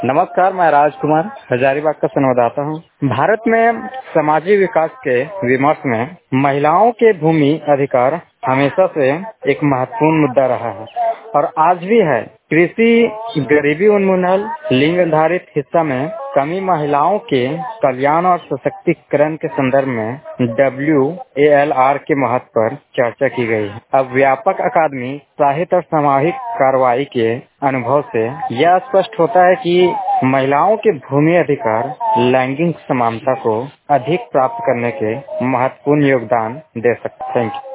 नमस्कार, मैं राजकुमार हजारीबाग का संवाददाता हूँ। भारत में सामाजिक विकास के विमर्श में महिलाओं के भूमि अधिकार हमेशा से एक महत्वपूर्ण मुद्दा रहा है और आज भी है। कृषि, गरीबी उन्मूलन, लिंग आधारित हिस्सा में कमी, महिलाओं के कल्याण और सशक्तिकरण के संदर्भ में WALR के महत्व पर चर्चा की गई है। अब व्यापक अकादमी, साहित्य और सामाजिक कार्रवाई के अनुभव से यह स्पष्ट होता है कि महिलाओं के भूमि अधिकार लैंगिक समानता को अधिक प्राप्त करने के महत्वपूर्ण योगदान दे सकते हैं।